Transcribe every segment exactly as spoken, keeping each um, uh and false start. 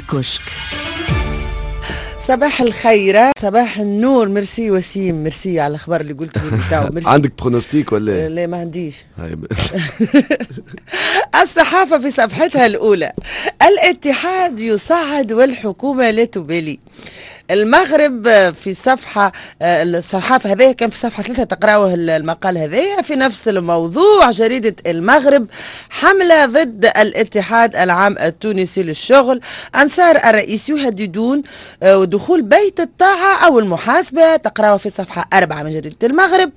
الكشك. صباح الخير، صباح النور. ميرسي وسيم، ميرسي على الخبر اللي قلته لي. ميرسي. عندك برونوستيك ولا؟ لا ما عنديش. الصحافة في صفحتها الأولى: الاتحاد يصعد والحكومة لا تبالي. المغرب في صفحة الصحافة هذه كان في صفحة ثلاثة تقرأوه المقال هذايا في نفس الموضوع. جريدة المغرب: حملة ضد الاتحاد العام التونسي للشغل، أنصار الرئيس يهددون دخول بيت الطاعة أو المحاسبة. تقرأوه في صفحة أربعة من جريدة المغرب.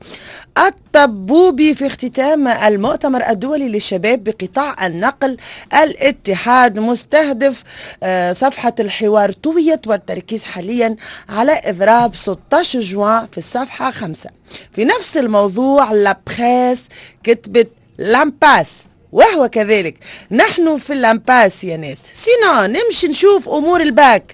الطبوبي في اختتام المؤتمر الدولي للشباب بقطاع النقل: الاتحاد مستهدف. صفحة الحوار طويت والتركيز حاليا على إضراب ستة عشر جوان في الصفحة خمسة. في نفس الموضوع لابخيس كتبت لامباس، وهو كذلك: نحن في اللامباس يا ناس، سينا نمشي نشوف أمور الباك.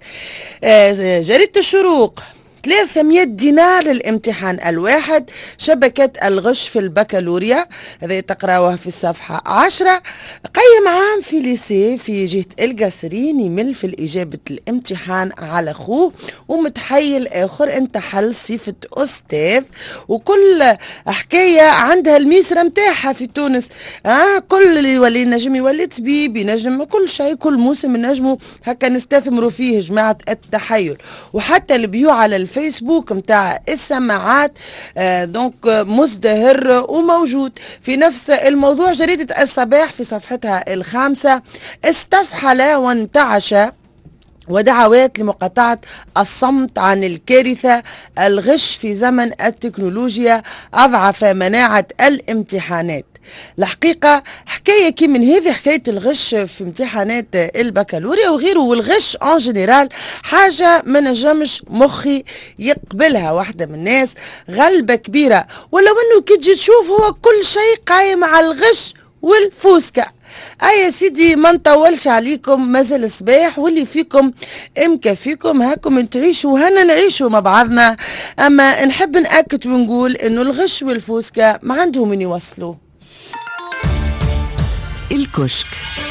جريدة الشروق: ثلاثمئة دينار للامتحان الواحد، شبكة الغش في البكالوريا. هذا تقرأوه في الصفحة عشرة. قيم عام في ليسي في جهة القصرين يمل في الإجابة الامتحان على أخوه، ومتحيل آخر انتحل صفة أستاذ. وكل حكاية عندها الميسرة متاحة في تونس. آه كل اللي يولي نجم يولي طبيب، ينجم كل شيء، كل موسم نجمه هكا نستثمروا فيه جماعة التحيل. وحتى البيوع على الف فيسبوك متاع السماعات آه دونك مزدهر وموجود. في نفس الموضوع جريدة الصباح في صفحتها الخامسة: استفحل وانتعش ودعوات لمقاطعة الصمت عن الكارثة، الغش في زمن التكنولوجيا أضعف مناعة الامتحانات. الحقيقة حكاية كي من هذه حكاية الغش في امتحانات البكالوريا وغيره، والغش ان جنرال حاجة ما نجمش مخي يقبلها. واحدة من الناس غلبة كبيرة، ولو انه كي تجي تشوف هو كل شيء قايم على الغش والفوسكة. اي يا سيدي ما نطولش عليكم، مازال صباح واللي فيكم امكفيكم هاكم تعيشوا وهنا نعيشوا مع بعضنا. اما نحب نأكد ونقول انه الغش والفوسكة ما عندهم من يوصلوا. الكشك.